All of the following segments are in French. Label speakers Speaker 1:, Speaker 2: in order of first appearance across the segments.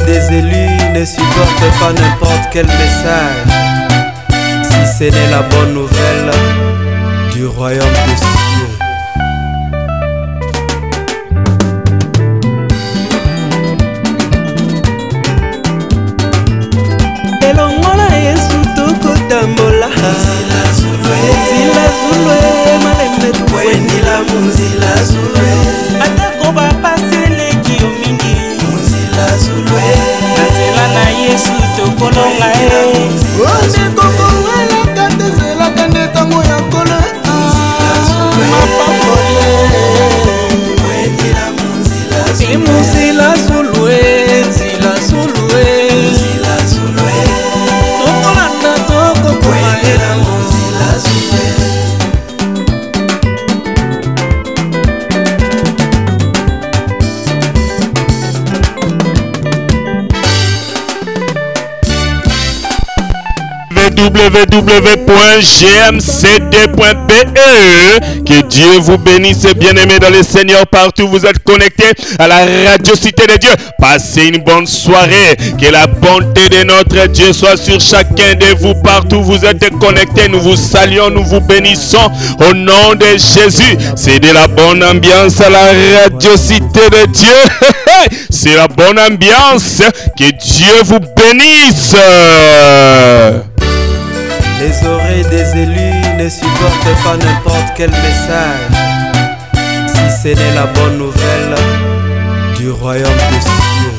Speaker 1: des élus ne supportent pas n'importe quel message, si ce n'est la bonne nouvelle du royaume des cieux. Elongola Yesu tokotambola Zila zulwe malembe tuwendila Muzila zulwe Atako bapaseleki omingi Muzila zulwe Nazela na Yesu tokolonga Ode kokongela katezela kanetango ya kole Muzila zulwe Mapapole Wendila Muzila zulwe Muzila zulwe Zila zulwe Muzila zulwe Tokolanda toko kumaela Muzila zulwe
Speaker 2: www.gmcd.be. Que Dieu vous bénisse, bien-aimés dans le Seigneur, partout vous êtes connectés à la radio Cité de Dieu. Passez une bonne soirée. Que la bonté de notre Dieu soit sur chacun de vous, partout vous êtes connectés. Nous vous saluons, nous vous bénissons au nom de Jésus. C'est de la bonne ambiance à la radio Cité de Dieu. C'est la bonne ambiance. Que Dieu vous bénisse.
Speaker 1: Les oreilles des élus ne supportent pas n'importe quel message, si ce n'est la bonne nouvelle du royaume des cieux.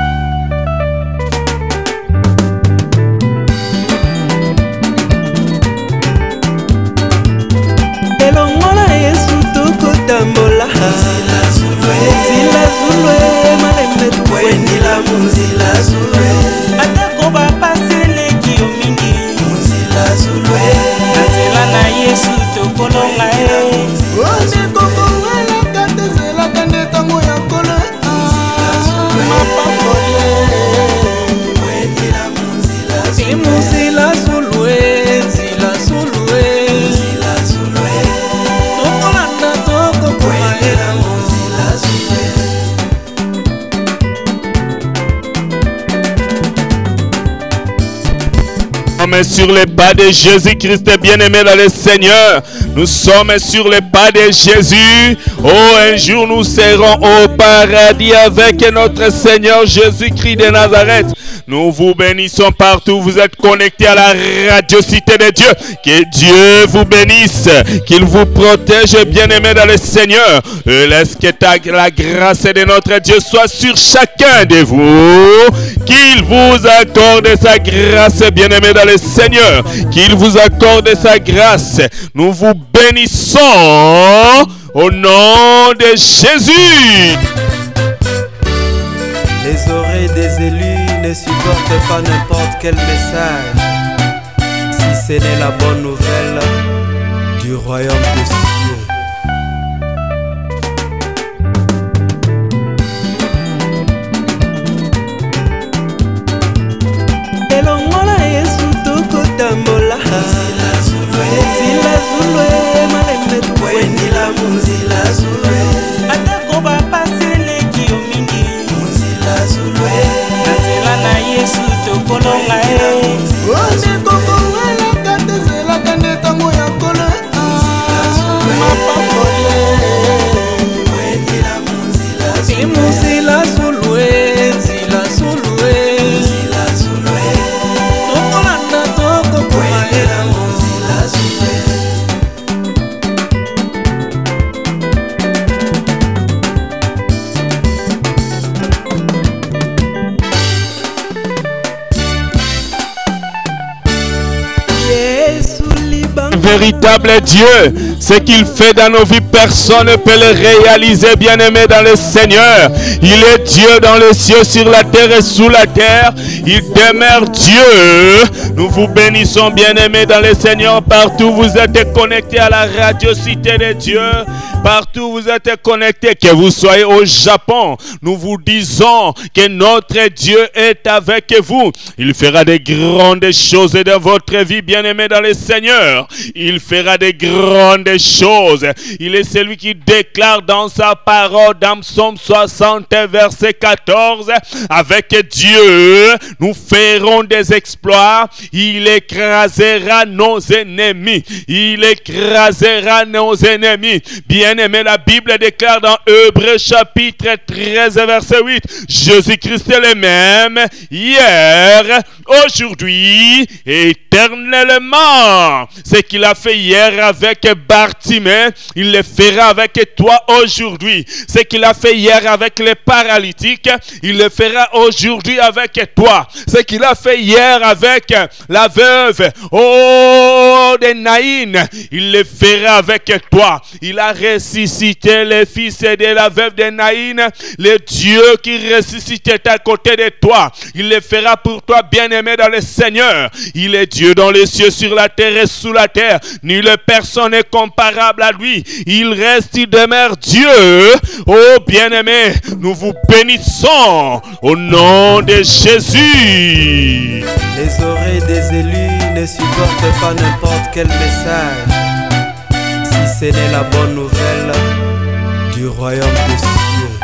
Speaker 1: Elongola Yesu tokotambola Muzila zulwe malembe tuwendila Muzila zulwe Atako bapaseleki omingi Muzila zulwe Nazela na Yesu tokolonga Ode kokongela katezela kanetango ya kole Muzila zulwe Mapapole Wendila Muzila zulwe Muzila zulwe Zila zulwe Muzila zulwe Tokolanda toko kumaela Muzila zulwe
Speaker 2: Nous sommes sur les pas de Jésus-Christ, bien-aimé dans le Seigneur. Nous sommes sur les pas de Jésus. Oh, un jour nous serons au paradis avec notre Seigneur Jésus-Christ de Nazareth. Nous vous bénissons partout. Vous êtes connectés à la radio Cité de Dieu. Que Dieu vous bénisse. Qu'il vous protège, bien-aimé dans le Seigneur. Laisse que la grâce de notre Dieu soit sur chacun de vous. Qu'il vous accorde sa grâce, bien-aimé dans le Seigneur. Qu'il vous accorde sa grâce. Nous vous bénissons au nom de Jésus.
Speaker 1: Les oreilles des élus ne supportent pas n'importe quel message, si ce n'est la bonne nouvelle du royaume des cieux. Elongola Yesu tokotambola Muzila zulwe malembe tuwendila Muzila zulwe Atako bapaseleki omingi Muzila zulwe Nazela na Yesu tokolonga Ode kokongela katezela kanetango ya kole Muzila zulwe Mapapole Wendila Muzila zulwe Muzila zulwe Zila zulwe Muzila zulwe Tokolanda toko kumaela Muzila zulwe
Speaker 2: Véritable Dieu, ce qu'il fait dans nos vies, personne ne peut le réaliser, bien-aimé dans le Seigneur. Il est Dieu dans les cieux, sur la terre et sous la terre. Il demeure Dieu. Nous vous bénissons, bien-aimés dans le Seigneur. Partout vous êtes connectés à la radio Cité de Dieu. Partout vous êtes connectés, que vous soyez au Japon, nous vous disons que notre Dieu est avec vous. Il fera de grandes choses dans votre vie, bien-aimés dans le Seigneur. Il fera de grandes grandes choses. Il est celui qui déclare dans sa parole, dans Psaume 60, verset 14, avec Dieu, nous ferons des exploits. Il écrasera nos ennemis. Il écrasera nos ennemis. Bien-aimé, la Bible déclare dans Hébreux chapitre 13, verset 8, Jésus-Christ est le même, hier, aujourd'hui, éternellement. Ce qu'il a fait hier avec Bartimée, il le fera avec toi aujourd'hui. Ce qu'il a fait hier avec les paralytiques, il le fera aujourd'hui avec toi. Ce qu'il a fait hier avec la veuve, de Naïn, il le fera avec toi. Il a ressuscité le fils de la veuve de Naïn, le Dieu qui ressuscitait à côté de toi. Il le fera pour toi, bien-aimé dans le Seigneur. Il est Dieu dans les cieux, sur la terre et sous la terre. Nulle personne n'est comparable à lui. Il reste, il demeure Dieu. Oh bien-aimé, nous vous bénissons au nom de Jésus.
Speaker 1: Les oreilles des élus ne supportent pas n'importe quel message, si ce n'est la bonne nouvelle du royaume des cieux.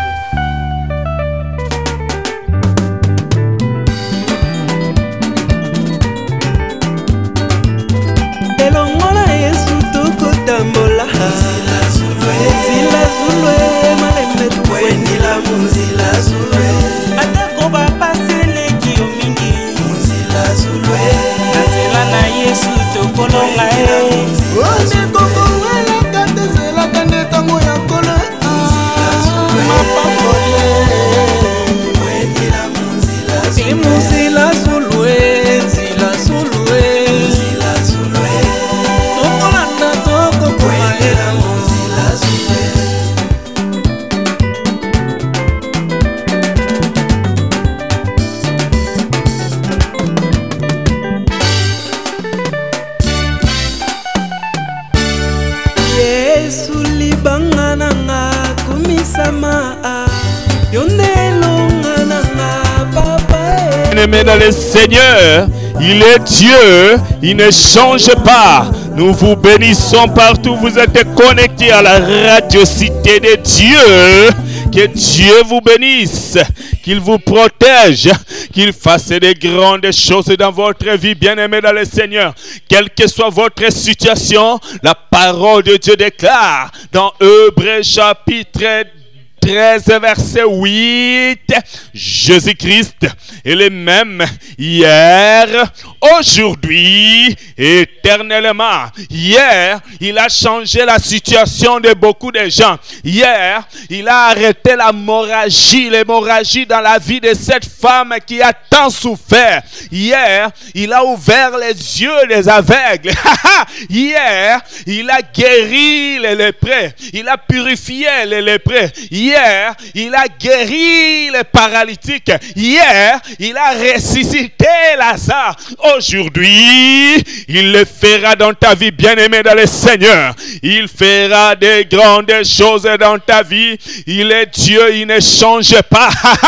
Speaker 2: Bien-aimé dans le Seigneur, il est Dieu, il ne change pas. Nous vous bénissons partout, vous êtes connectés à la radio Cité de Dieu. Que Dieu vous bénisse, qu'il vous protège, qu'il fasse des grandes choses dans votre vie, bien-aimé dans le Seigneur. Quelle que soit votre situation, la parole de Dieu déclare dans Hébreux chapitre 13, verset 8, Jésus-Christ est le même hier, aujourd'hui, éternellement. Hier, il a changé la situation de beaucoup de gens. Hier, il a arrêté l'hémorragie dans la vie de cette femme qui a tant souffert. Hier, il a ouvert les yeux des aveugles. Hier, il a guéri les lépreux. Il a purifié les lépreux. Hier, il a guéri les paralytiques. Hier, il a ressuscité Lazare. Aujourd'hui, il le fera dans ta vie, bien-aimé dans le Seigneur. Il fera des grandes choses dans ta vie. Il est Dieu, il ne change pas.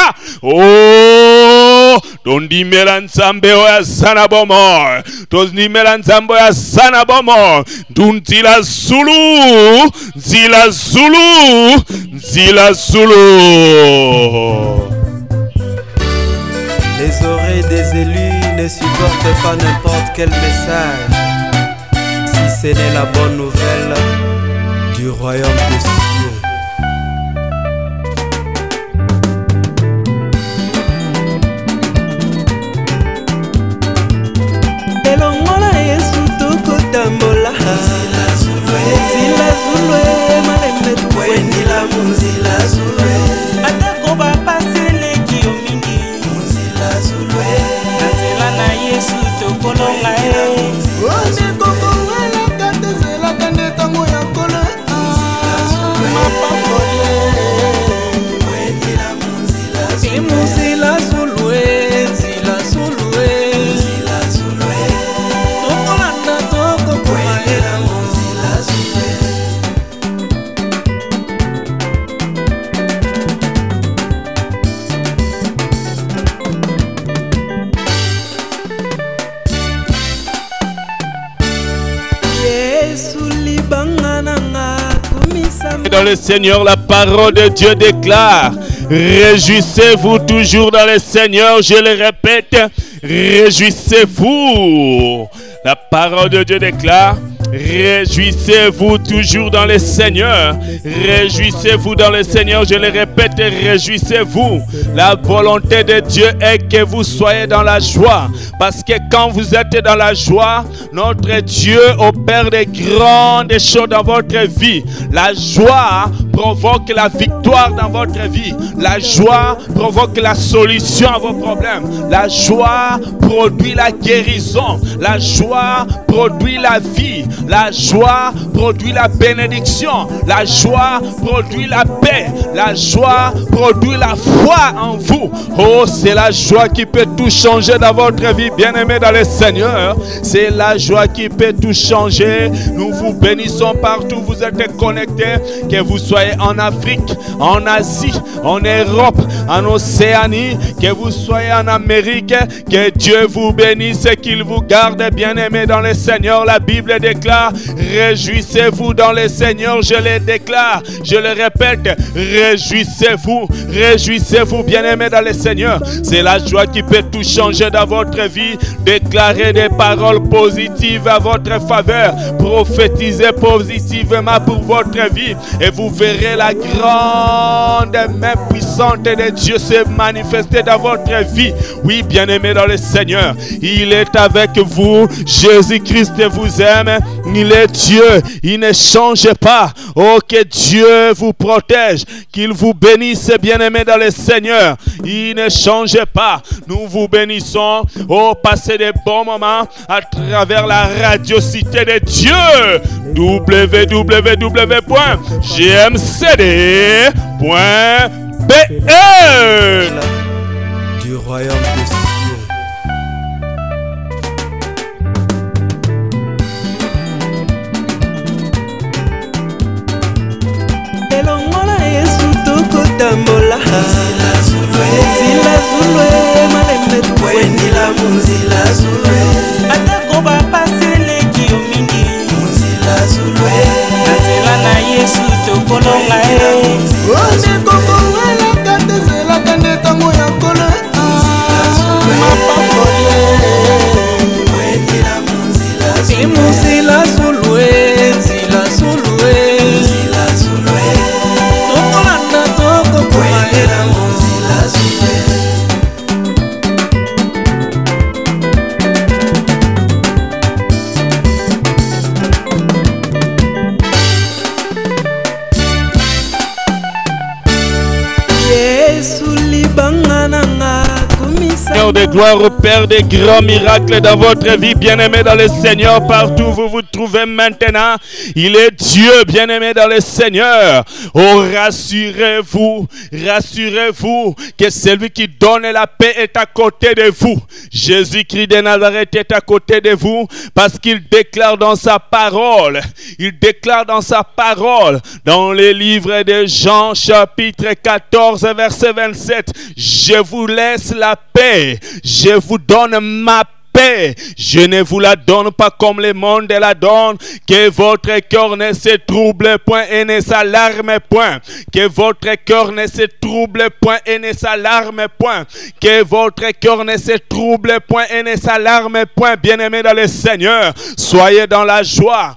Speaker 2: Oh, tondi melanzambe oya sanabomo. Tondi melanzambe oya sanabomo. Duntila Zulu, Zila Zulu, Zila Zulu.
Speaker 1: Les oreilles des élus ne supportent pas n'importe quel message, si ce n'est la bonne nouvelle du royaume des cieux.
Speaker 3: Mapa
Speaker 2: Dans le Seigneur, la parole de Dieu déclare: réjouissez-vous toujours dans le Seigneur. Je le répète, réjouissez-vous. La parole de Dieu déclare: réjouissez-vous toujours dans le Seigneur. Réjouissez-vous dans le Seigneur. Je le répète, réjouissez-vous. La volonté de Dieu est que vous soyez dans la joie. Parce que quand vous êtes dans la joie, notre Dieu opère de grandes choses dans votre vie. La joie provoque la victoire dans votre vie. La joie provoque la solution à vos problèmes. La joie produit la guérison. La joie produit la vie. La joie produit la bénédiction. La joie produit la paix. La joie produit la foi en vous. Oh, c'est la joie qui peut tout changer dans votre vie, bien-aimés dans le Seigneur. C'est la joie qui peut tout changer. Nous vous bénissons partout. Vous êtes connectés. Que vous soyez en Afrique, en Asie, en Europe, en Océanie, que vous soyez en Amérique. Que Dieu vous bénisse et qu'il vous garde, bien-aimés dans le Seigneur. La Bible déclare: réjouissez-vous dans le Seigneur. Je le déclare, je le répète, réjouissez-vous, réjouissez-vous, bien-aimés dans le Seigneur. C'est la joie qui peut tout changer dans votre vie. Déclarez des paroles positives à votre faveur, prophétisez positivement pour votre vie et vous verrez la grande main puissante de Dieu se manifester dans votre vie. Oui, bien-aimés dans le Seigneur, il est avec vous. Jésus-Christ vous aime. Il est Dieu, il ne change pas. Oh, que Dieu vous protège, qu'il vous bénisse, bien-aimés dans le Seigneur. Il ne change pas. Nous vous bénissons. Oh, passez de bons moments à travers la radio Cité de Dieu. www.gmcd.be
Speaker 1: du royaume des cieux.
Speaker 3: Tambola Zila Zulwe Malembe Wenila Munzila Zulwe Atako bapase leki omingi Munzila Zulwe Atela na Yesu tokolonga Ose koko wela kate zela kande tango ya kole Munzila Zulwe Mapakole Wenila Munzila Zulwe Munzila Zulwe Zila Zulwe Munzila Zulwe
Speaker 2: Seigneur de gloire opère des grands miracles dans votre vie, bien-aimés dans le Seigneur, partout où vous vous trouvez maintenant. Il est Dieu, bien-aimé dans le Seigneur. Oh, rassurez-vous, rassurez-vous que celui qui donne la paix est à côté de vous. Jésus-Christ de Nazareth est à côté de vous parce qu'il déclare dans sa parole, il déclare dans sa parole, dans le livre de Jean chapitre 14 verset 27, je vous laisse la paix, je vous donne ma paix, je ne vous la donne pas comme le monde la donne, que votre cœur ne se trouble point et ne s'alarme point, que votre cœur ne se trouble point et ne s'alarme point, que votre cœur ne se trouble point et ne s'alarme point, bien-aimés dans le Seigneur, soyez dans la joie,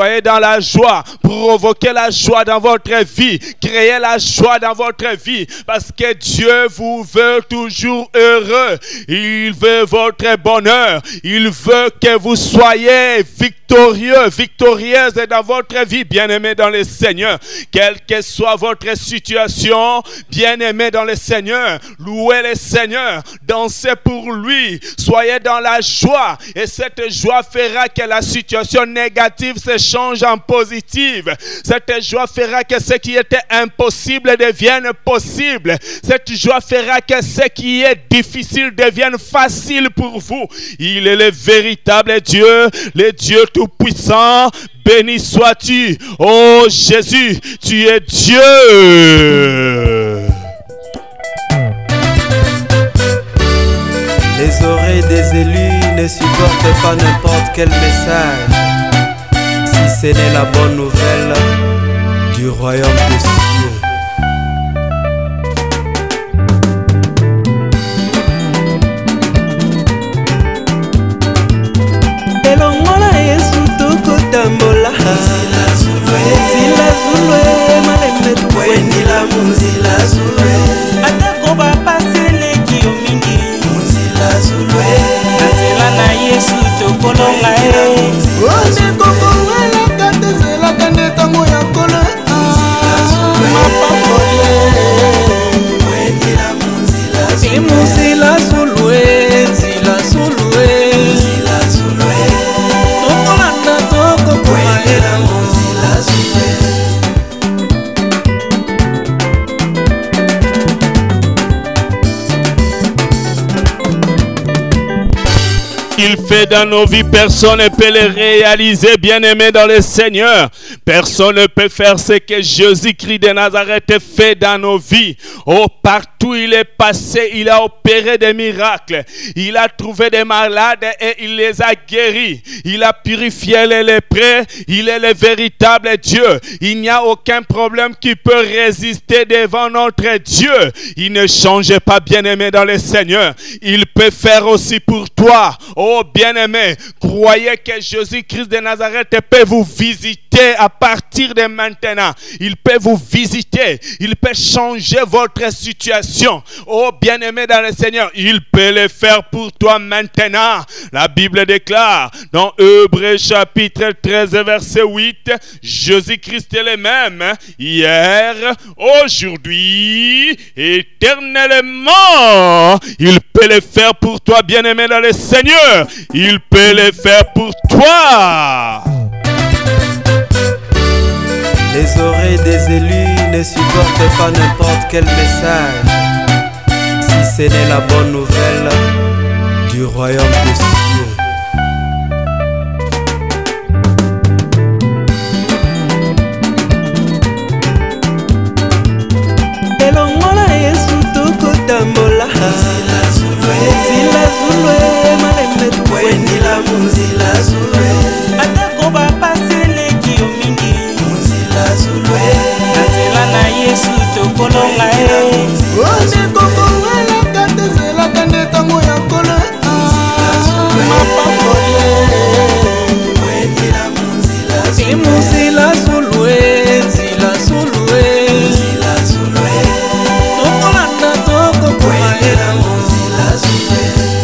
Speaker 2: provoquez la joie dans votre vie, créez la joie dans votre vie, parce que Dieu vous veut toujours heureux, il veut votre bonheur, il veut que vous soyez victorieux, victorieuse dans votre vie, bien-aimés dans le Seigneur. Quelle que soit votre situation, bien-aimés dans le Seigneur, louez le Seigneur, dansez pour lui, soyez dans la joie, et cette joie fera que la situation négative se change en positive. Cette joie fera que ce qui était impossible devienne possible. Cette joie fera que ce qui est difficile devienne facile pour vous. Il est le véritable Dieu, le Dieu tout-puissant. Béni sois-tu, oh Jésus, tu es Dieu.
Speaker 1: Les oreilles des élus ne supportent pas n'importe quel message, si ce n'est la bonne nouvelle du du royaume des cieux.
Speaker 3: Elongola Yesu tokotambola Nzila zulwe malembe tuwendila munzila zulwe Atako bapaseleki omingi Munzila zulwe Natela na Yesu tokolonga Onde kokongela katezela kanetango ya kole Mapapole Wendila munzila zulwe Munzila zulwe Nzila zulwe
Speaker 2: qu'il fait dans nos vies, personne ne peut le réaliser, bien-aimé dans le Seigneur. Personne ne peut faire ce que Jésus-Christ de Nazareth fait dans nos vies. Oh, partout il est passé, il a opéré des miracles. Il a trouvé des malades et il les a guéris. Il a purifié les lépreux. Il est le véritable Dieu. Il n'y a aucun problème qui peut résister devant notre Dieu. Il ne change pas, bien-aimé dans le Seigneur. Il peut faire aussi pour toi. Oh bien-aimé, croyez que Jésus-Christ de Nazareth peut vous visiter à partir de maintenant. Il peut vous visiter. Il peut changer votre situation. Oh bien-aimé dans le Seigneur, il peut le faire pour toi maintenant. La Bible déclare dans Hébreux chapitre 13 verset 8, Jésus-Christ est le même hier, aujourd'hui, éternellement. Il peut le faire pour toi, bien-aimé dans le Seigneur. Il peut le faire pour toi.
Speaker 1: Les oreilles des élus ne supportent pas n'importe quel message, si ce n'est la bonne nouvelle du royaume des cieux.
Speaker 3: Elongola Yesu tokotambola Nzila zulwe malembe tuwendila munzila zulwe Atako bapaseleki omingi Munzila zulwe Natela na Yesu tokolonga Onde kokongela katezela kanetango ya kole Mapapole Wendila munzila zulwe Munzila zulwe Nzila zulwe Tokolanda tokokwela munzila zulwe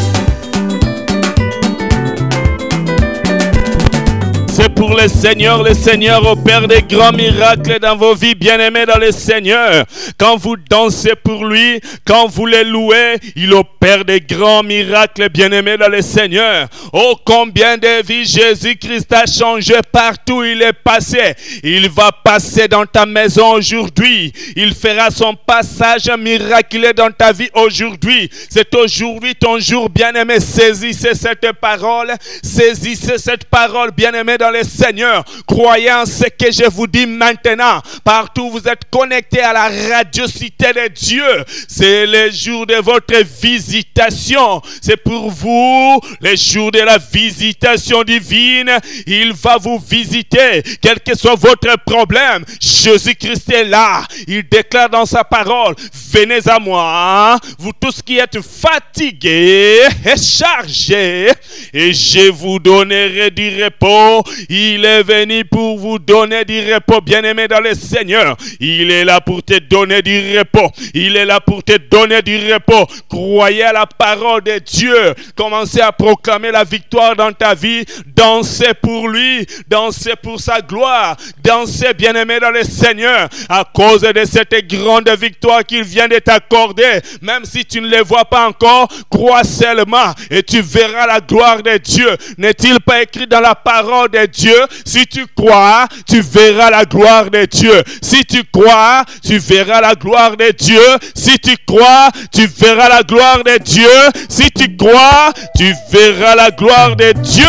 Speaker 2: C'est pour le Seigneur opère des grands miracles dans vos vies, bien-aimés dans le Seigneur. Quand vous dansez pour lui, quand vous le louez, il opère des grands miracles, bien-aimés dans le Seigneur. Oh, combien de vies Jésus-Christ a changé partout où il est passé. Il va passer dans ta maison aujourd'hui. Il fera son passage miraculeux dans ta vie aujourd'hui. C'est aujourd'hui ton jour, bien-aimé. Saisissez cette parole. Saisissez cette parole, bien-aimé dans le Seigneur. Croyez en ce que je vous dis maintenant. Partout où vous êtes connectés à la radio Cité de Dieu, c'est le jour de votre visitation. C'est pour vous le jour de la visitation divine. Il va vous visiter, quel que soit votre problème. Jésus-Christ est là. Il déclare dans sa parole, venez à moi, vous tous qui êtes fatigués et chargés, et je vous donnerai du repos. Il est venu pour vous donner du repos, bien-aimé dans le Seigneur. Il est là pour te donner du repos. Il est là pour te donner du repos. Croyez à la parole de Dieu. Commencez à proclamer la victoire dans ta vie. Dansez pour lui. Dansez pour sa gloire. Dansez, bien-aimé dans le Seigneur. À cause de cette grande victoire qu'il vient de t'accorder. Même si tu ne le vois pas encore, crois seulement et tu verras la gloire de Dieu. N'est-il pas écrit dans la parole de Dieu? Si tu crois, tu verras la gloire de Dieu. Si tu crois, tu verras la gloire de Dieu. Si tu crois, tu verras la gloire de Dieu. Si tu crois, tu verras la gloire de Dieu.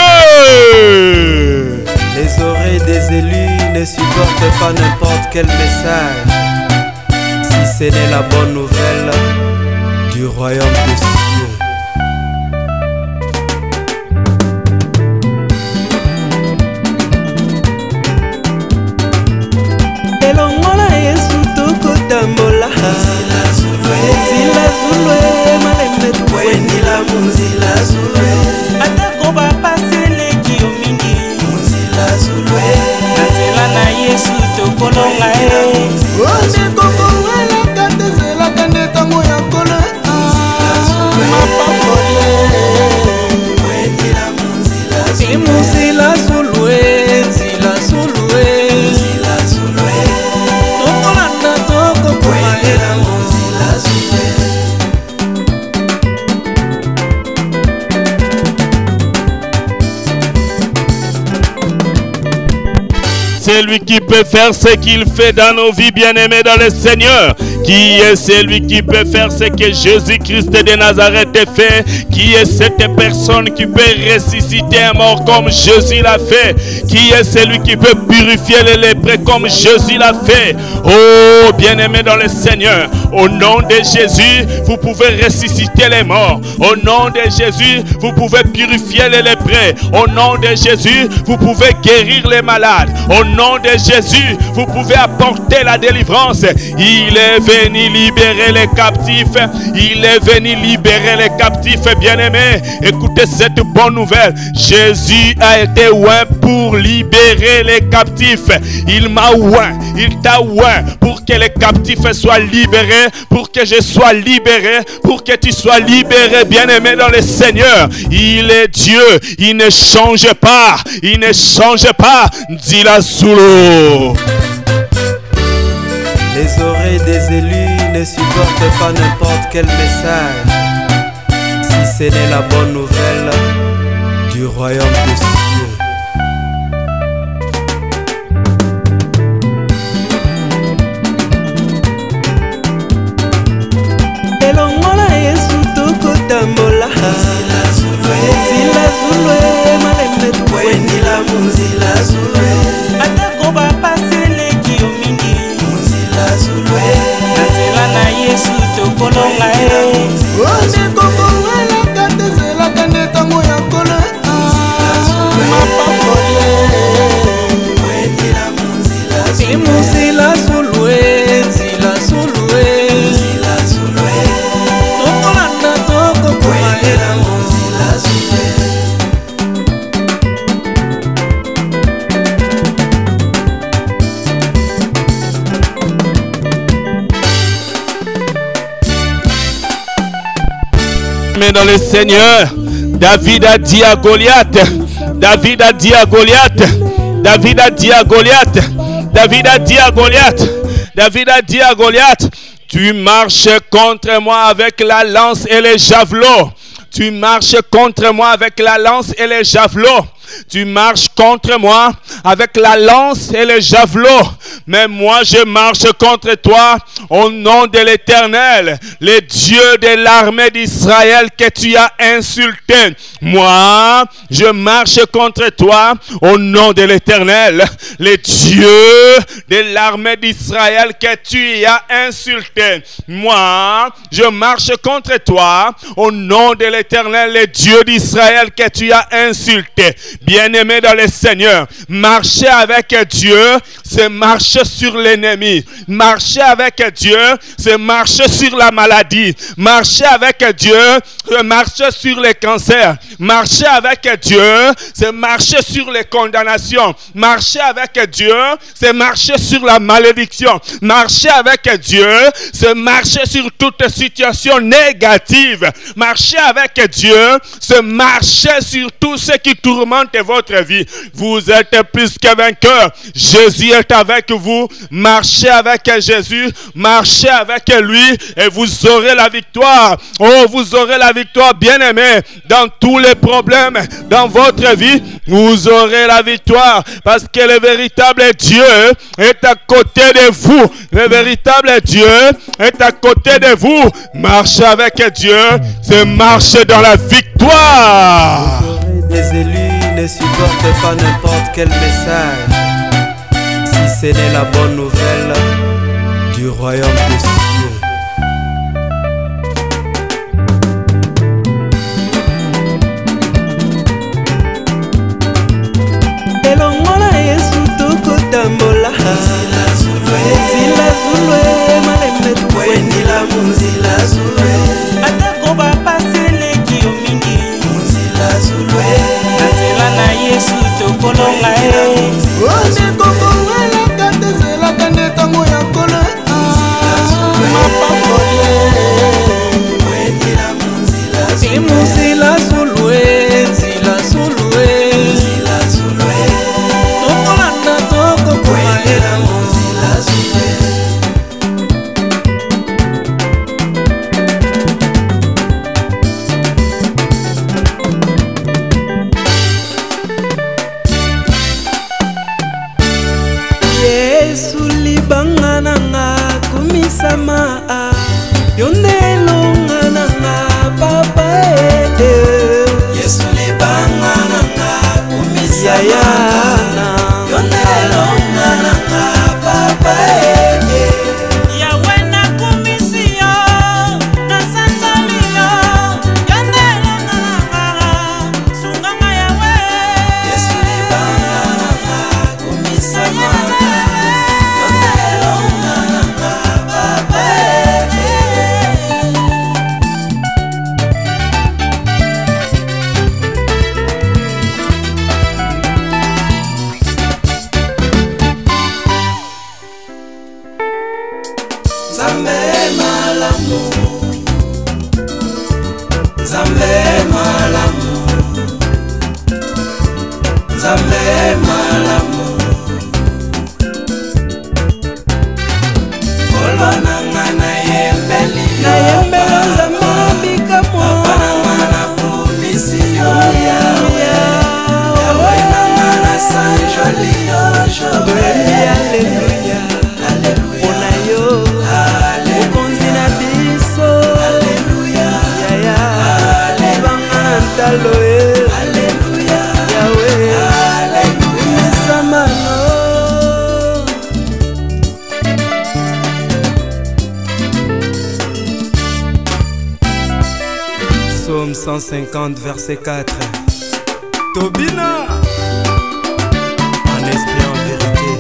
Speaker 1: Les oreilles des élus ne supportent pas n'importe quel message, si ce n'est la bonne nouvelle du royaume des cieux.
Speaker 3: Elongo
Speaker 2: celui qui peut faire ce qu'il fait dans nos vies, bien-aimés dans le Seigneur? Qui est celui qui peut faire ce que Jésus-Christ de Nazareth a fait? Qui est cette personne qui peut ressusciter un mort comme Jésus l'a fait? Qui est celui qui peut purifier les lépreux comme Jésus l'a fait? Oh, bien-aimés dans le Seigneur, au nom de Jésus, vous pouvez ressusciter les morts. Au nom de Jésus, vous pouvez purifier les lépreux. Au nom de Jésus, vous pouvez guérir les malades. Au nom de Jésus, vous pouvez apporter la délivrance. Il est venu libérer les captifs. Il est venu libérer les captifs, bien-aimés. Écoutez cette bonne nouvelle. Jésus a été oint pour libérer les captifs. Il m'a oint. Il t'a oint pour que les captifs soient libérés, pour que je sois libéré, pour que tu sois libéré, bien-aimé dans le Seigneur. Il est Dieu. Il ne change pas. Il ne change pas. Dis-la sous l'eau.
Speaker 1: Les oreilles des élus ne supportent pas n'importe quel message, si ce n'est la bonne nouvelle du royaume des cieux.
Speaker 3: elongola Yesu tokotambola nzila zulwe malembe tuwendila munzila zulwe atako bapaseleki yo mingi munzila zulwe nzela na Yesu tokolonga ondekokongela katezelaka netango ya nkolo mapapole wendila munzila zulwe nzila zulwe
Speaker 2: Mais dans le Seigneur, David a dit à Goliath, David a dit à Goliath, David a dit à Goliath, David a dit à Goliath, David a dit à Goliath, tu marches contre moi avec la lance et les javelots. Tu marches contre moi avec la lance et les javelots. Tu marches contre moi avec la lance et les javelots. Mais moi, je marche contre toi au nom de l'Éternel, le Dieu de l'armée d'Israël que tu as insulté. Moi, je marche contre toi au nom de l'Éternel, le Dieu de l'armée d'Israël que tu as insulté. Moi, je marche contre toi au nom de l'Éternel, le Dieu d'Israël que tu as insulté. Bien-aimé dans le Seigneur, marcher avec Dieu, c'est marcher sur l'ennemi. Marcher avec Dieu, c'est marcher sur la maladie. Marcher avec Dieu, c'est marcher sur les cancers. Marcher avec Dieu, c'est marcher sur les condamnations. Marcher avec Dieu, c'est marcher sur la malédiction. Marcher avec Dieu, c'est marcher sur toute situation négative. Marcher avec Dieu, c'est marcher sur tout ce qui tourmente votre vie. Vous êtes plus que vainqueurs. Jésus est avec vous. Marchez avec Jésus. Marchez avec lui et vous aurez la victoire. Oh, vous aurez la victoire, bien-aimés. Dans tous les problèmes dans votre vie, vous aurez la victoire parce que le véritable Dieu est à côté de vous. Le véritable Dieu est à côté de vous. Marchez avec Dieu, c'est marcher dans la victoire.
Speaker 1: Les élus ne supportent pas n'importe quel message, si ce n'est la bonne nouvelle du royaume des cieux.
Speaker 3: elongola Yesu tokotambola nzila zulwe malembe tuwendila munzila zulwe atako bapaseleki yo mingi munzila zulwe nzela na Yesu tokolonga ondekokongela katezelaka netango ya nkolo mapapole wendila munzila zulwe nzila zulwe tokolanda tokokomaela munzila zulwe. kumisama yondelonga nanga papa Yesu libanga nanga kumisama yondelonga nanga papa
Speaker 4: Yawe na kumisio na sanzalio yondelonga nanga sunganga Yawe
Speaker 3: Yesu libanga nanga kumisama
Speaker 1: Psaume 150, verset 4. Tobina, en esprit, en vérité.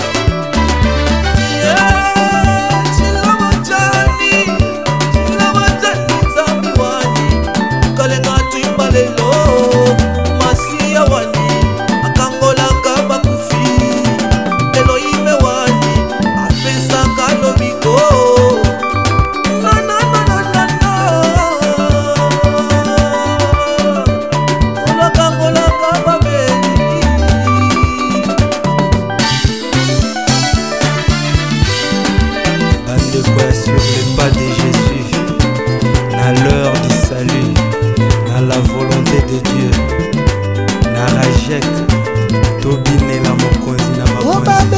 Speaker 1: Sur les pas de Jésus, à l'heure du salut, à la volonté de Dieu, na rajek, tobine la mokonzi na makonzi.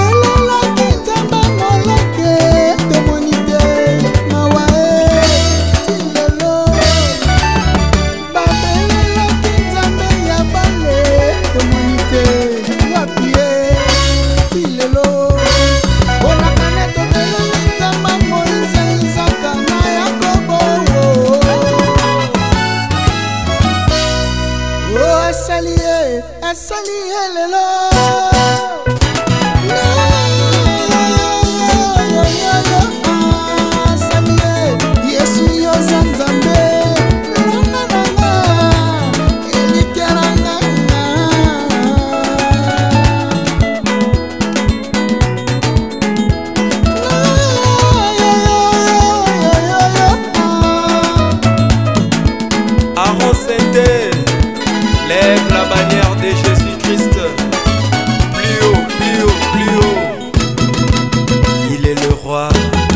Speaker 1: Lève la bannière de Jésus-Christ. Plus haut, plus haut, plus haut. Il est le roi,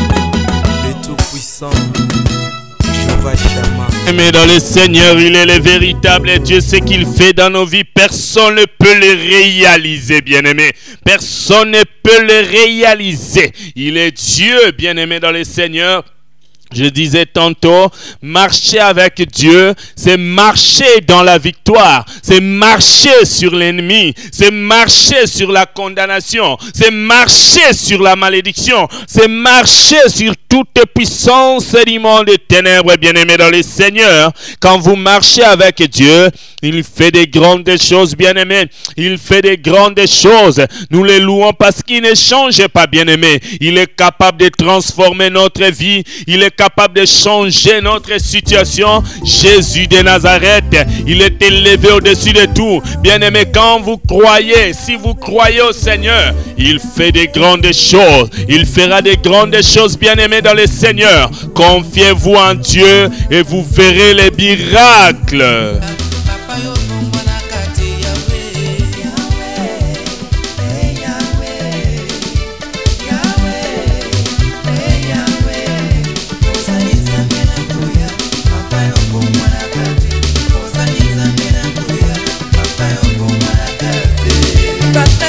Speaker 1: le tout-puissant, Jehovah Shammah.
Speaker 2: Mais dans le Seigneur, il est le véritable Dieu. Ce qu'il fait dans nos vies, personne ne peut le réaliser, bien-aimé. Personne ne peut le réaliser. Il est Dieu, bien-aimé, dans le Seigneur. Je disais tantôt, marcher avec Dieu, c'est marcher dans la victoire, c'est marcher sur l'ennemi, c'est marcher sur la condamnation, c'est marcher sur la malédiction, c'est marcher sur toute puissance du monde des ténèbres, bien-aimés dans le Seigneur. Quand vous marchez avec Dieu, il fait des grandes choses, bien-aimés. Il fait des grandes choses. Nous les louons parce qu'il ne change pas, bien-aimés. Il est capable de transformer notre vie. Il est capable de changer notre situation. Jésus de Nazareth, il est élevé au-dessus de tout. Bien-aimés, quand vous croyez, si vous croyez au Seigneur, il fait des grandes choses. Il fera des grandes choses, bien-aimés dans le Seigneur. Confiez-vous en Dieu et vous verrez les miracles.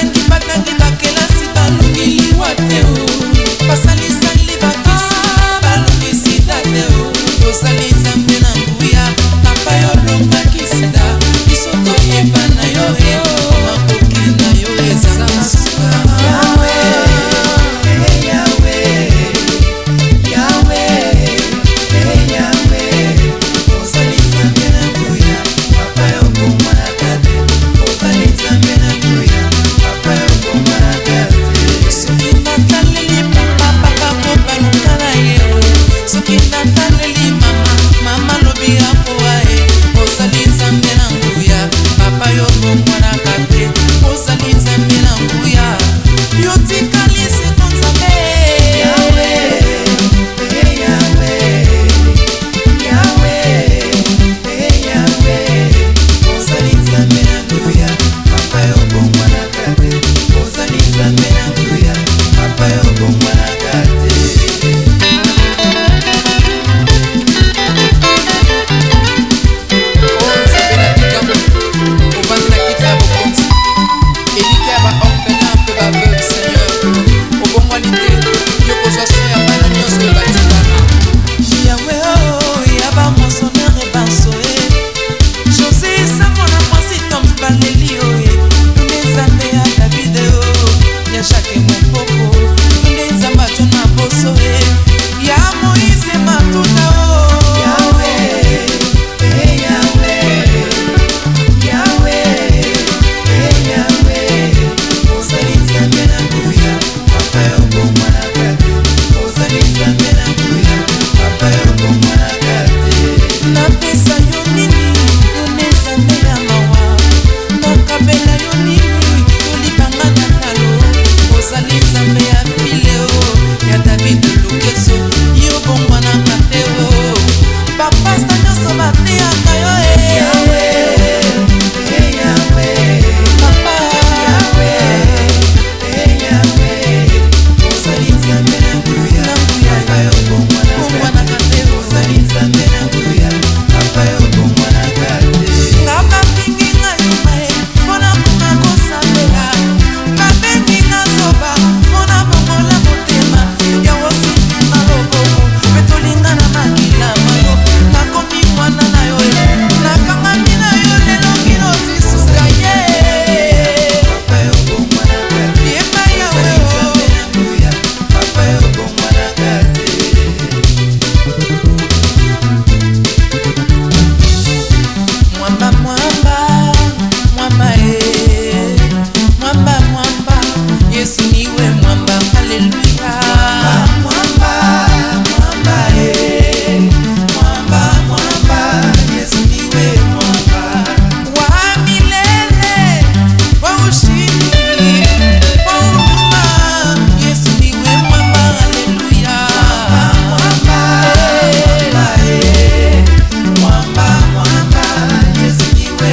Speaker 4: Bakangi bakelasi balukili wateo basalisali bakisi osaleli oye nde nzambe ya davide o ya jake mopoko nde nzambe ajo na boso ya moise matunda o yawe yawe yawe yawe ozali nzambe na nguya papa yo bomwana kati ozali nzambe na nguya papa yo bomwana kati napesa yo nini one nzambe ya mawa nakabela yo nini tolibanga na talo ozali nzambe ya fileo ya david lukeso yo bomwanaka te o bapasta nyonso bateyaka yo yawe yawe papa yawe yawe ozali nzambe na nguya papa yo bomwanaka te ozali nzambe na nguya papa yo bomwanaka te ngaka mingi ngayuma mpona koma kosambela babengi nazoba mpona bongola motema ya wosukima loboko mpe tolinga na makila mayo nakomi mwana na yo nakangami na yo lelongi notisuka ye papa yo bomwanaka te yeba yawe papa yo bomwanaka te mwamba mwamba mwamba mwamba mwamba yesu niwe mwamba haleluya mwamba mwamba mwamba mwamba yesu niwe mwamba wa milele wa ushindi wa huruma yesu niwe mwamba haleluya mwamba mwamba mwamba yesu niwe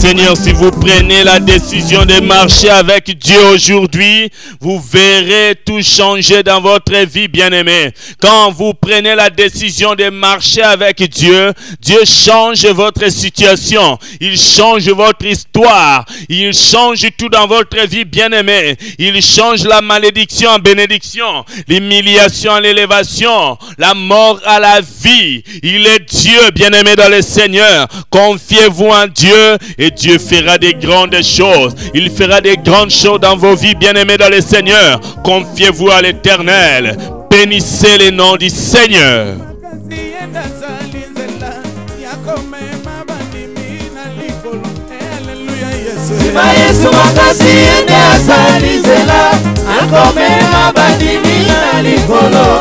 Speaker 2: Seigneur, si vous prenez la décision de marcher avec Dieu aujourd'hui, vous verrez tout changer dans votre vie, bien-aimé. Quand vous prenez la décision de marcher avec Dieu, Dieu change votre situation. Il change votre histoire. Il change tout dans votre vie, bien-aimé. Il change la malédiction en bénédiction, l'humiliation en l'élévation, la mort à la vie. Il est Dieu, bien-aimé dans le Seigneur. Confiez-vous en Dieu et Dieu fera des grandes choses. Il fera des grandes choses dans vos vies, bien-aimés dans le Seigneur. Confiez-vous à l'Éternel. Bénissez le nom du Seigneur.
Speaker 4: Sima Yesu makasi ende asalizela akomema bandimi na likolo.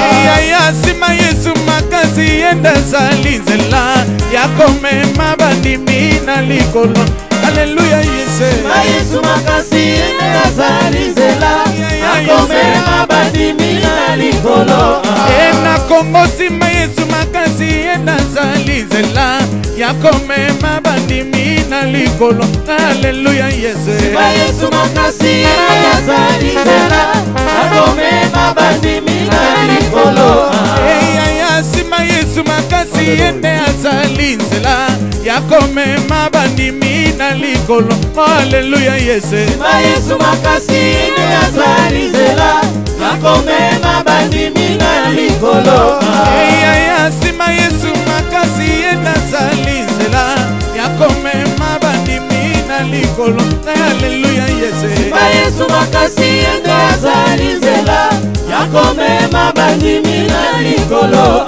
Speaker 4: Ya sima Yesu makasi ende asalizela yakomema bandimi na likolo. Hallelujah Yesu. Sima Yesu makasi ende asalizela akomema bandimi na likolo. Na Kongo sima Yesu makasi ende asalizela yakomema bandimi na likolo. Hallelujah Yesu. Sima Yesu makasi azalizela akomema bandimi na likolo. Sima Yesu makasi ende azalizela yakomema bandimi na likolo. Hallelujah Yesu. Sima Yesu makasi ende azalizela yakomema bandimi na likolo. Sima Yesu makasi ende azalizela yakomema bandimi na likolo. Hallelujah Yesu. Sima Yesu makasi ende azalizela yakomema bandimi na likolo.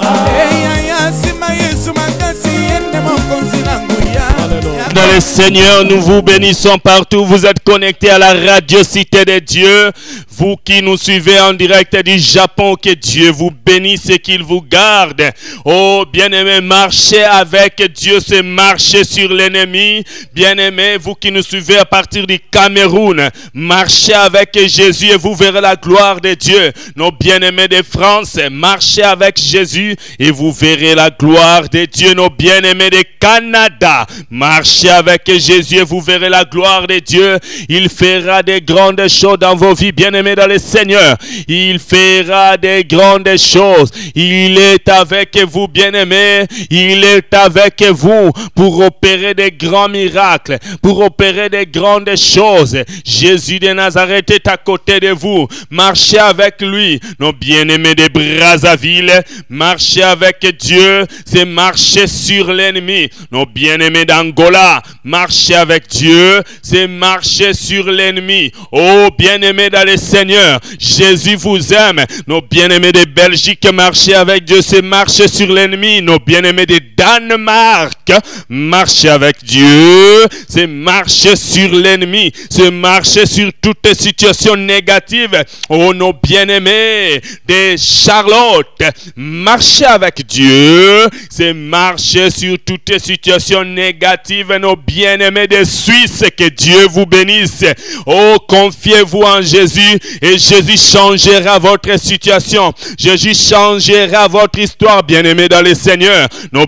Speaker 4: Sima Yesu makasi ende mokonzi na nguya.
Speaker 2: Dans le Seigneur, nous vous bénissons partout. Vous êtes connectés à la radio Cité de Dieu. Vous qui nous suivez en direct du Japon, que Dieu vous bénisse et qu'il vous garde. Oh, bien-aimés, marchez avec Dieu, c'est marcher sur l'ennemi. Bien-aimés, vous qui nous suivez à partir du Cameroun, marchez avec Jésus et vous verrez la gloire de Dieu. Nos bien-aimés de France, marchez avec Jésus et vous verrez la gloire de Dieu. Nos bien-aimés de Canada, marchez avec Jésus et vous verrez la gloire de Dieu. Il fera des grandes choses dans vos vies, bien-aimés dans le Seigneur. Il fera des grandes choses. Il est avec vous, bien-aimés. Il est avec vous pour opérer des grands miracles, pour opérer des grandes choses. Jésus de Nazareth est à côté de vous. Marchez avec lui. Nos bien-aimés de Brazzaville, marchez avec Dieu, c'est marcher sur l'ennemi. Nos bien-aimés d'Angola, marchez avec Dieu, c'est marcher sur l'ennemi. Oh, bien-aimés dans le Seigneur, Jésus vous aime. Nos bien-aimés de Belgique, marchez avec Dieu, c'est marcher sur l'ennemi. Nos bien-aimés de Danemark, marchez avec Dieu, c'est marcher sur l'ennemi, c'est marcher sur toute situation négative. Oh, nos bien-aimés de Charlotte, marchez avec Dieu, c'est marcher sur toute situation négative. Nos bien-aimés de Suisse, que Dieu vous bénisse. Oh, confiez-vous en Jésus et Jésus changera votre situation. Jésus changera votre histoire, bien-aimés dans le Seigneur. Nos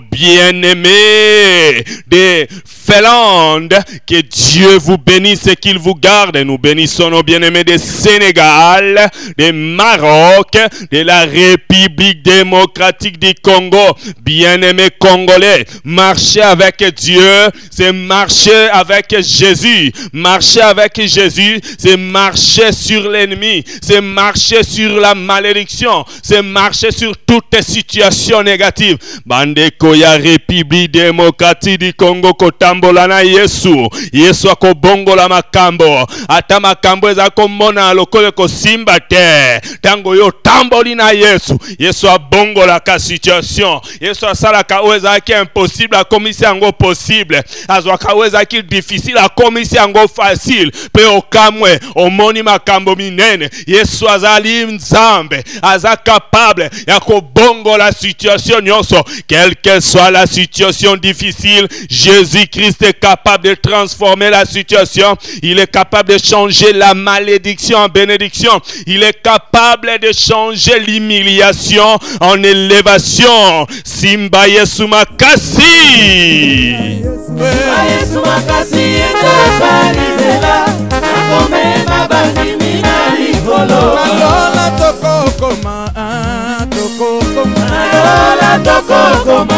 Speaker 2: bien-aimés de Finlande, que Dieu vous bénisse et qu'il vous garde. Nous bénissons nos bien-aimés de Sénégal, de Maroc, de la République démocratique du Congo. Bien-aimés Congolais, marchez avec Dieu, c'est marcher avec Jésus. Marcher avec Jésus, c'est marcher sur l'ennemi, c'est marcher sur la malédiction, c'est marcher sur toute situation négative. Bandeko ya République démocratique du Congo kotambola na Yesu. Yesu akobongola makambo. Ata makambo eza komona lokole ko simba te. Tango yo tamboli na Yesu. Yesu abongola ka situation. Yesu asala ka weza ki impossible a komisi yango possible. Azwa ka weza ki difficile a komisi yango facile. Pe okamwe omoni makambo minene. Yesu azali nzambe. Aza capable ya kobongola situation nyonso. Quelle que soit la situation difficile, Jésus-Christ est capable de transformer la situation. Il est capable de changer la malédiction en bénédiction. Il est capable de changer l'humiliation en élévation. Simba Yesu makasi.
Speaker 3: Yesu makasi etosalizela akomema bandimi na likolo
Speaker 4: nalola tokokoma tokokoma
Speaker 3: nalola tokokoma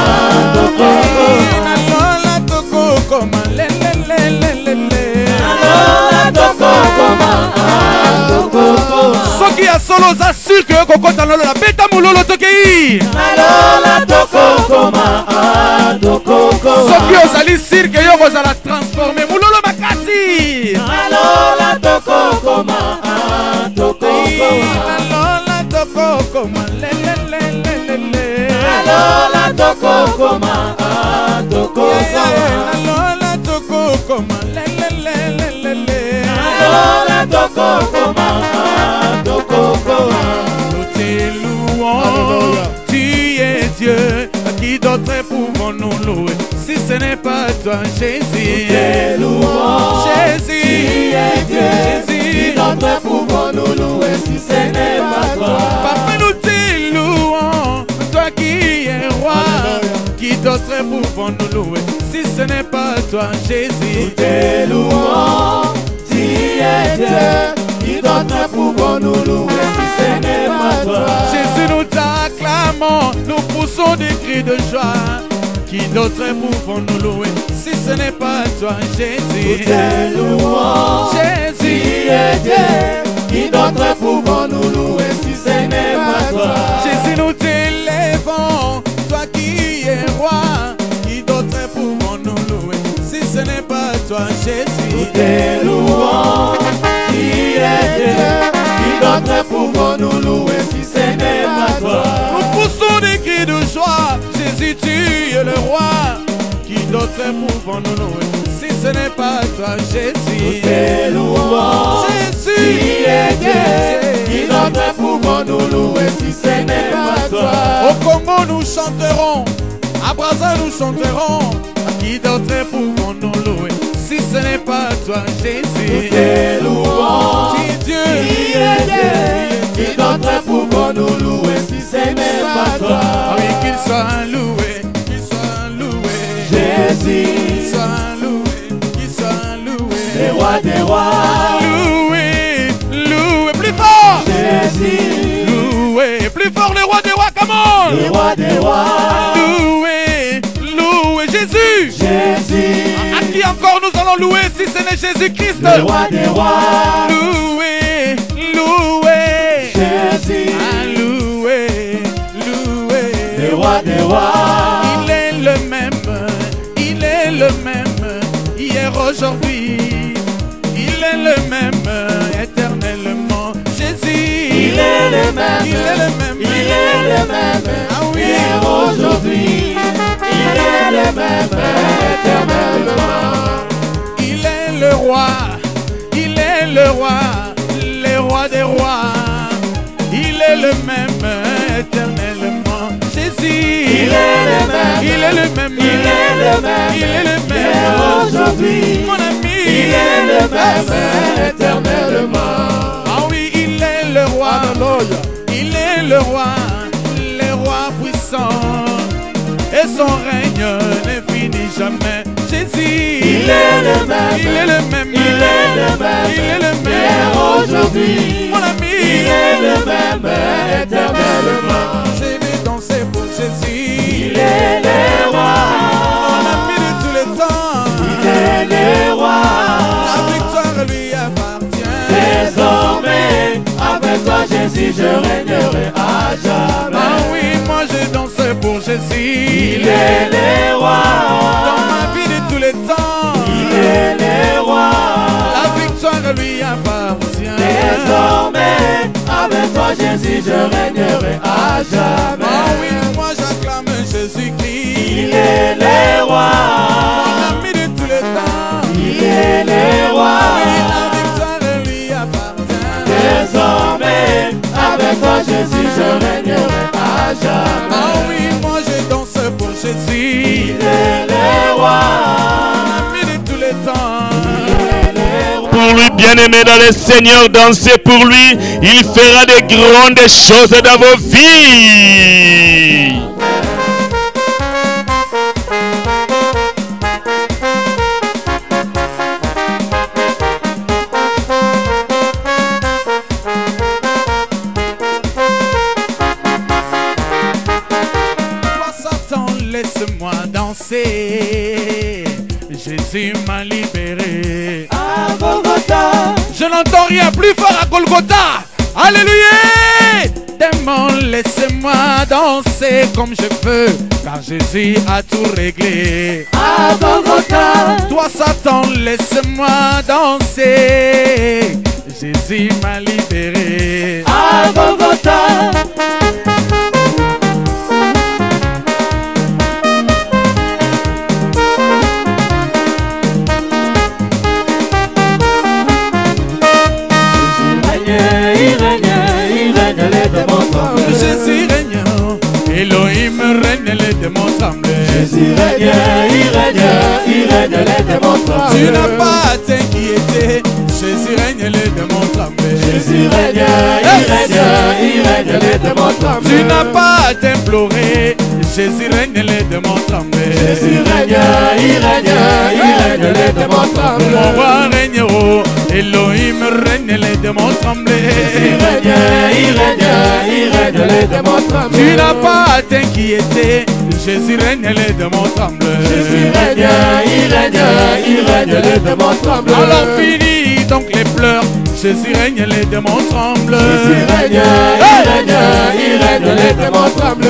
Speaker 4: nalola tokokoma lelelelelele
Speaker 3: nalola tokokoma
Speaker 4: soki ya solo oza sur ke okokota nalola beta mololo tokei
Speaker 3: nalola tokokoma
Speaker 4: soki ozali sur ke yo kozala transforme mololo makasi
Speaker 3: nalola tokokoma
Speaker 4: nalola tokokoma lelelelelele
Speaker 3: nalola tokokoma
Speaker 4: nalola tokokoma lelelelelele
Speaker 3: nalola tokokoma
Speaker 4: nous te louons, tu es Dieu, qui d'autre pouvons nous louer si ce n'est pas toi, Jésus. Jésus,
Speaker 3: qui est Dieu, qui d'autre pouvons nous louer si ce n'est pas toi.
Speaker 4: Papa, nous te louons, toi qui es roi, qui d'autre pouvons nous louer si ce n'est pas toi, Jésus.
Speaker 3: Nous te louons, tu es Dieu, qui d'autre pouvons nous louer si ce n'est pas toi.
Speaker 4: Jésus, nous t'acclamons, nous poussons des cris de joie. Qui d'autre pouvons nous louer si ce n'est pas toi, Jésus?
Speaker 3: Nous te louons,
Speaker 4: Jésus,
Speaker 3: tu es Dieu, qui d'autre pouvons nous louer si ce n'est pas toi.
Speaker 4: Jésus, nous t'élèvons, toi qui es roi. Qui d'autre pouvons nous louer si ce n'est pas toi, Jésus?
Speaker 3: Nous te louons, tu es Dieu, qui d'autre pouvons nous louer si ce n'est pas toi.
Speaker 4: Nous poussons des cris de joie. Jésus, tu es le roi. Qui d'autre pouvons nous louer si ce n'est pas toi, Jésus?
Speaker 3: Nous te louons,
Speaker 4: Jésus,
Speaker 3: tu es Dieu, qui d'autre pouvons nous louer si ce n'est pas toi.
Speaker 4: Au Congo nous chanterons, à Brazza nous chanterons. Qui d'autre pouvons nous louer si ce n'est pas toi, Jésus?
Speaker 3: Nous te louons,
Speaker 4: Tu es Dieu,
Speaker 3: tu es Dieu, qui d'autre pouvons nous louer si ce n'est pas toi.
Speaker 4: Ah oui, qu'il soit loué, qu'il soit loué.
Speaker 3: Jésus,
Speaker 4: Qu'il soit loué, qu'il soit loué.
Speaker 3: le roi des rois.
Speaker 4: Loué, loué, plus fort.
Speaker 3: Jésus,
Speaker 4: Loué, plus fort le roi des rois, comment?
Speaker 3: le roi des rois.
Speaker 4: Loué, loué, Jésus.
Speaker 3: Jésus,
Speaker 4: À qui encore nous allons louer si ce n'est Jésus-Christ?
Speaker 3: le roi des rois.
Speaker 4: Loué, loué.
Speaker 3: Jésus,
Speaker 4: Ah, loué, loué.
Speaker 3: le roi des rois.
Speaker 4: Il est le même, il est le même, hier, aujourd'hui. Il est le même, éternellement. Jésus,
Speaker 3: Il est le même,
Speaker 4: il est le même,
Speaker 3: il est le même,
Speaker 4: Ah oui.
Speaker 3: hier, aujourd'hui. Il est le même, éternellement.
Speaker 4: Il est le roi, il est le roi, le roi des rois. Il est le même, éternellement. Jésus,
Speaker 3: Il est le même,
Speaker 4: il est le même,
Speaker 3: il est le même,
Speaker 4: il est le même.
Speaker 3: hier, aujourd'hui.
Speaker 4: Mon ami,
Speaker 3: Il est le même, éternellement.
Speaker 4: Ah oui, il est le roi, il est le roi puissant. Et son règne ne finit jamais. Jésus,
Speaker 3: Il est le même,
Speaker 4: il est le même,
Speaker 3: il est le même,
Speaker 4: il est le
Speaker 3: hier,
Speaker 4: même.
Speaker 3: aujourd'hui.
Speaker 4: Mon ami,
Speaker 3: Il est le même, éternellement.
Speaker 4: je vais danser pour Jésus.
Speaker 3: Il est le roi.
Speaker 4: Mon ami de tous les temps.
Speaker 3: Il est le roi.
Speaker 4: La victoire lui appartient.
Speaker 3: Désormais, avec toi, Jésus, je régnerai à jamais.
Speaker 4: Ah oui, moi je danse pour Jésus.
Speaker 3: Il est le roi.
Speaker 4: Dans ma vie de tous les temps.
Speaker 3: Il est le roi.
Speaker 4: La victoire lui appartient.
Speaker 3: Désormais, avec toi, Jésus, je régnerai à jamais.
Speaker 4: Ah oui, moi j'acclame Jésus-Christ.
Speaker 3: Il est le roi.
Speaker 4: Mon ami de tous les temps.
Speaker 3: Il est le roi.
Speaker 4: Oui, la victoire lui appartient.
Speaker 3: Désormais, avec toi, Jésus, je régnerai à jamais.
Speaker 4: Ah oui, moi je danse pour Jésus.
Speaker 3: Il est le roi.
Speaker 4: Mon ami de tous les temps.
Speaker 2: Pour lui, bien-aimé dans le Seigneur, dansez pour lui. Il fera de grandes choses dans vos vies.
Speaker 5: laisse-moi danser. Jésus m'a libéré.
Speaker 3: À Golgotha.
Speaker 5: Je n'entends rien, plus fort à Golgotha. Alléluia. Démon, laisse-moi danser comme je peux, car Jésus a tout réglé.
Speaker 3: À Golgotha.
Speaker 5: Toi Satan, laisse-moi danser. Jésus m'a libéré.
Speaker 3: À Golgotha.
Speaker 5: Jésus règne, Elohim règne, les démons tremblent.
Speaker 3: Jésus règne, il règne, les démons tremblent.
Speaker 5: Tu n'as pas à t'inquiéter, Jésus règne, les démons tremblent.
Speaker 3: Jésus règne, il règne, les démons tremblent.
Speaker 5: Tu n'as pas à t'implorer, Jésus règne, les démons tremblent.
Speaker 3: Jésus règne, il règne, les démons tremblent.
Speaker 5: Mon roi règne, oh, Elohim règne, les démons tremblent.
Speaker 3: Jésus règne, il règne, les démons tremblent.
Speaker 5: Tu n'as pas à t'inquiéter, Jésus règne, les démons tremblent.
Speaker 3: Jésus règne, il règne, les démons tremblent.
Speaker 5: Alors fini donc les pleurs, Jésus règne, les démons tremblent.
Speaker 3: Jésus règne, il règne, les démons tremblent.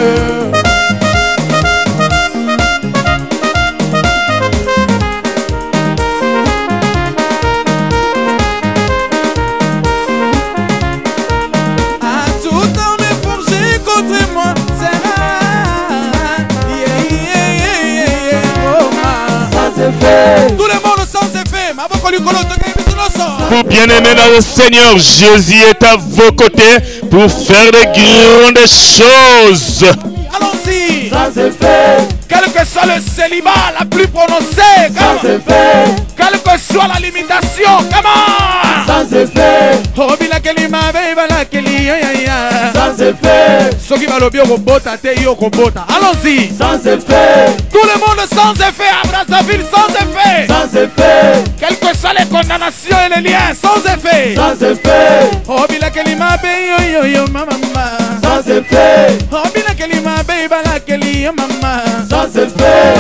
Speaker 5: Tout le monde sans effet.
Speaker 2: Pour bien-aimer dans le Seigneur, Jésus est à vos côtés pour faire de grandes choses.
Speaker 5: Allons-y.
Speaker 3: Sans effet.
Speaker 5: Quel que soit le célibat la plus prononcée,
Speaker 3: sans effet.
Speaker 5: Quelle que soit la limitation, comment?
Speaker 3: Sans effet.
Speaker 5: Oh, bila kelima, bela keli, ya ya.
Speaker 3: Sans effet.
Speaker 5: Soki balobio robota, te yo robota. Allons-y.
Speaker 3: Sans effet.
Speaker 5: Tout le monde sans effet à Brazzaville, sans effet.
Speaker 3: Sans effet.
Speaker 5: Quelles que soient les condamnations et les liens, sans effet.
Speaker 3: Sans effet.
Speaker 5: Oh, bila kelima, be yo yo mama.
Speaker 3: Sans effet.
Speaker 5: Oh, bila kelima, be bala keli, yo mama.
Speaker 3: Sans effet.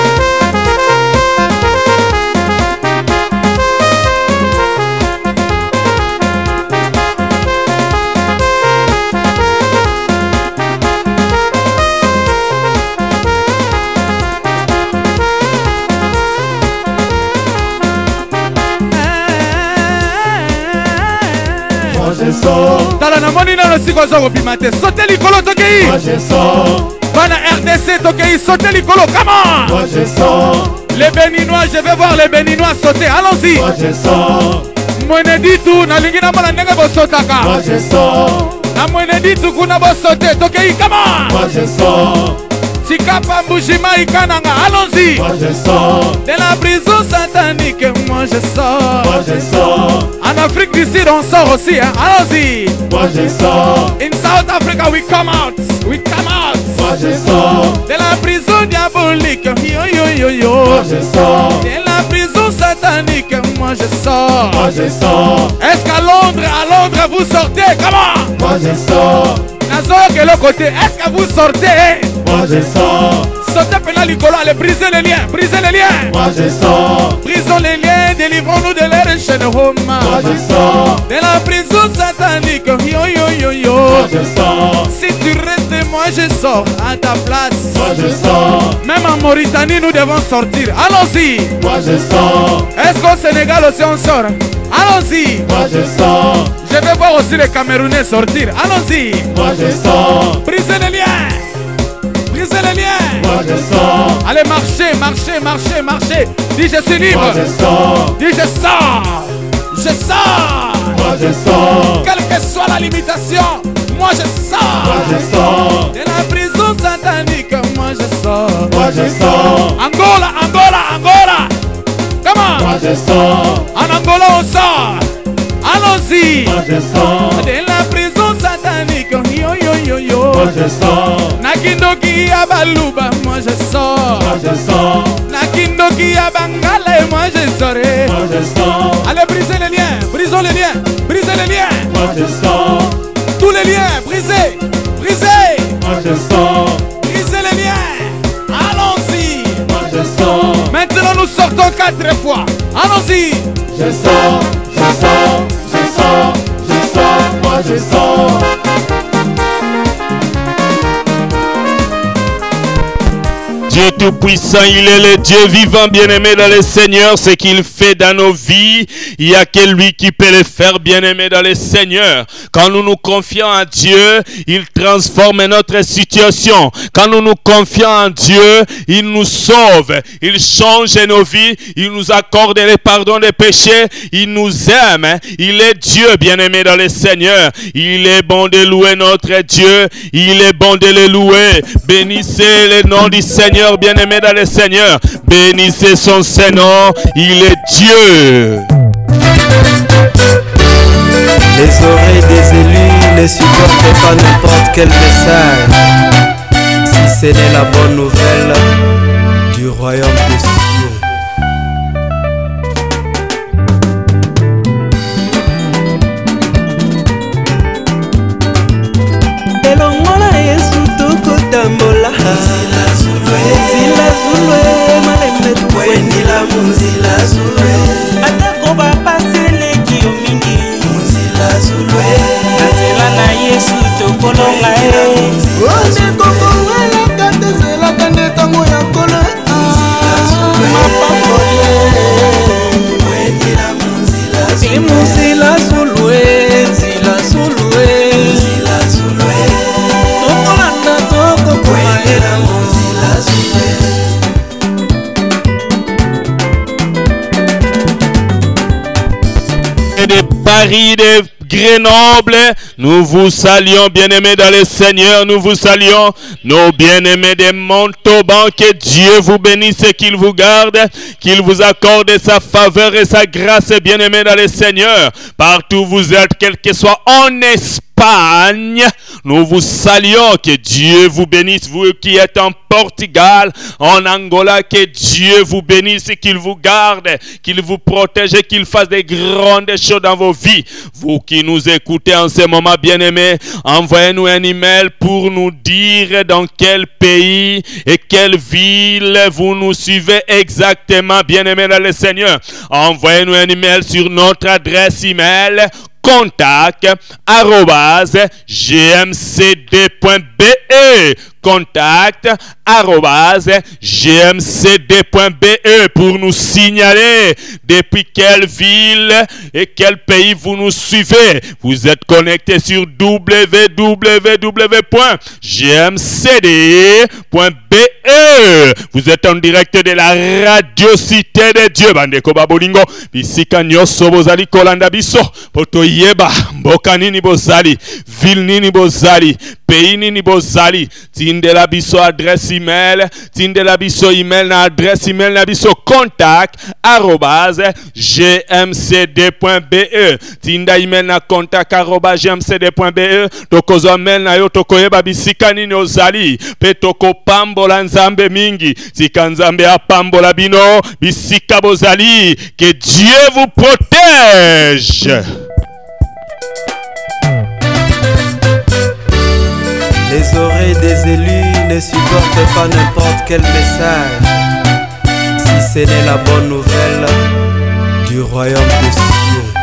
Speaker 5: Tala na moni na siko zo bimate sauter likolo tokei.
Speaker 3: Moi je sors.
Speaker 5: Bana RDC tokei sauter likolo. Comment?
Speaker 3: Moi je sors.
Speaker 5: Les Béninois, je vais voir les Béninois sauter. Allons-y.
Speaker 3: Moi je sors.
Speaker 5: Mwene ditu na lingi na mala ndenge bo sotaka.
Speaker 3: Moi je sors.
Speaker 5: Na mwene ditu kuna bo sauter tokei. Comment?
Speaker 3: Moi je sors.
Speaker 5: Tikapa Mbujima Ikananga. Allons-y.
Speaker 3: Moi je sors.
Speaker 5: De la prison satanique, moi je sors.
Speaker 3: Moi je sors.
Speaker 5: En Afrique du Sud, on sort aussi. Hein? Allons-y.
Speaker 3: Moi je sors.
Speaker 5: In South Africa, we come out. We come out.
Speaker 3: Moi je sors.
Speaker 5: De la prison diabolique, yo yo yo yo.
Speaker 3: Moi je sors.
Speaker 5: De la prison satanique, moi je sors.
Speaker 3: Moi je sors.
Speaker 5: Est-ce qu'à Londres, vous sortez? Comment?
Speaker 3: Moi je sors.
Speaker 5: Nazo que le côté, est-ce que vous sortez?
Speaker 3: Moi je sors.
Speaker 5: Sautez pendant l'icolo, allez briser les liens, briser les liens.
Speaker 3: Moi je sors.
Speaker 5: Brisons les liens, délivrons-nous de leur chaîne Roma.
Speaker 3: Moi je sors.
Speaker 5: De la prison satanique, yo yo yo yo.
Speaker 3: Moi je sors.
Speaker 5: Si tu restes, moi je sors à ta place.
Speaker 3: Moi je sors.
Speaker 5: Même en Mauritanie, nous devons sortir. Allons-y.
Speaker 3: Moi je sors.
Speaker 5: Est-ce qu'au Sénégal aussi on sort? Allons-y.
Speaker 3: Moi je sors.
Speaker 5: Je vais voir aussi les Camerounais sortir. Allons-y.
Speaker 3: Moi je sors.
Speaker 5: Brisez les liens. Brisez les liens.
Speaker 3: Moi je sors.
Speaker 5: Allez, marchez, marchez, marchez, marchez. Dis je suis libre.
Speaker 3: Moi je sors.
Speaker 5: Dis je sors. Je sors.
Speaker 3: Moi je sors.
Speaker 5: Quelle que soit la limitation, moi je sors.
Speaker 3: Moi je sors.
Speaker 5: De la prison satanique, moi je sors.
Speaker 3: Moi je sors.
Speaker 5: Angola, Angola, Angola. Comment?
Speaker 3: Moi je sors.
Speaker 5: En Angola on sort. Allons-y.
Speaker 3: Moi je sors.
Speaker 5: De la prison satanique, yo yo yo yo.
Speaker 3: Moi je sors.
Speaker 5: Nakindoki ya baluba, moi je sors.
Speaker 3: Moi je sors.
Speaker 5: Nakindoki ya bangale, moi je sors.
Speaker 3: Moi je sors.
Speaker 5: Allez, brisez les liens, brisons les liens, brisez les liens.
Speaker 3: Moi je sors.
Speaker 5: Tous les liens, brisez, brisez,
Speaker 3: Moi je sors.
Speaker 5: brisez les liens. 4 fois. Allons-y.
Speaker 3: Je sens, moi je sens.
Speaker 2: Dieu Tout-Puissant, il est le Dieu vivant, bien-aimé dans le Seigneur. Ce qu'il fait dans nos vies, il n'y a que lui qui peut le faire, bien-aimé dans le Seigneur. Quand nous nous confions en Dieu, il transforme notre situation. Quand nous nous confions en Dieu, il nous sauve. Il change nos vies. Il nous accorde le pardon des péchés. Il nous aime. Il est Dieu, bien-aimé dans le Seigneur. Il est bon de louer notre Dieu. Il est bon de le louer. Bénissez le nom du Seigneur, bien-aimé dans le Seigneur. Bénissez son Saint-Nom. Il est Dieu.
Speaker 1: Les oreilles des élus ne supportent pas n'importe quel message, si ce n'est la bonne nouvelle du royaume des cieux.
Speaker 4: elongola Yesu tokotambola Muzila zulwe malembe tuwendila Muzila zulwe atako bapaseleki yo mingi Muzila zulwe nazela na Yesu tokolonga ode kokongela katezela kande tango ya kolo mapapole wendila Muzila zulwe Muzila zulwe Muzila zulwe tokolanda tokokomalela Muzila zulwe.
Speaker 2: De Paris, de Grenoble, nous vous saluons, bien-aimés dans le Seigneur, nous vous saluons, nos bien-aimés de Montauban, que Dieu vous bénisse et qu'il vous garde, qu'il vous accorde sa faveur et sa grâce, bien-aimés dans le Seigneur, partout où vous êtes, quel que soit en Espagne, nous vous saluons, que Dieu vous bénisse, vous qui êtes en Portugal, en Angola, que Dieu vous bénisse, qu'il vous garde, qu'il vous protège et qu'il fasse des grandes choses dans vos vies. Vous qui nous écoutez en ce moment, bien-aimés, envoyez-nous un email pour nous dire dans quel pays et quelle ville vous nous suivez exactement, bien-aimés dans le Seigneur. Envoyez-nous un email sur notre adresse email contact@gmcd.be contact@gmcd.be pour nous signaler depuis quelle ville et quel pays vous nous suivez. Vous êtes connecté sur www.gmcd.be. Vous êtes en direct de la radio Cité de Dieu. Bandeko babolingo bisika nyoso bozali kolanda biso poto yeba mboka nini bozali, ville nini bozali, pays nini bozali. Tindela biso adresse email, tindela biso email na adresse email na biso contact@gmcd.be. Tinda email na contact@gmcd.be. Tokozo mail na yo tokoyeba bisika nini ozali pe toko pambola nzambe mingi sika nzambe apambola bino bisika bozali. Que Dieu vous protège.
Speaker 1: Les oreilles des élus ne supportent pas n'importe quel message, si ce n'est la bonne nouvelle du royaume des cieux.